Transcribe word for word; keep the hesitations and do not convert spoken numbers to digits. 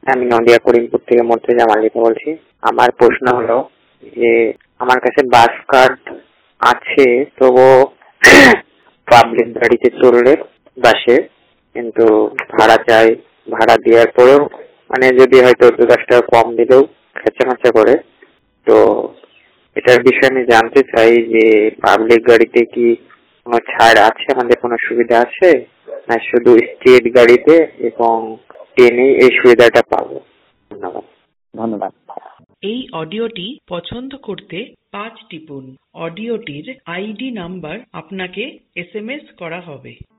আমি নদিয়া করিমপুর থেকে মর্তুজা মালিক বলছি। আমার প্রশ্ন হলো যে আমার কাছে বাস কার্ড আছে, তবুও পাবলিক গাড়িতে চললে বাসে, কিন্তু ভাড়া চাই। ভাড়া দেওয়ার পরেও মানে যদি হয়তো দু দশ টাকা কম দিলেও খেঁচা খাঁচা করে। তো এটার বিষয়ে আমি জানতে চাই যে পাবলিক গাড়িতে কি কোনো ছাড় আছে, আমাদের কোনো সুবিধা আছে, না শুধু স্টেট গাড়িতে এবং ট্রেনে এই সুবিধাটা পাবো? ধন্যবাদ। ধন্যবাদ। এই অডিওটি পছন্দ করতে পাঁচ টিপুন। অডিওটির আইডি নাম্বার আপনাকে এস এম এস করা হবে।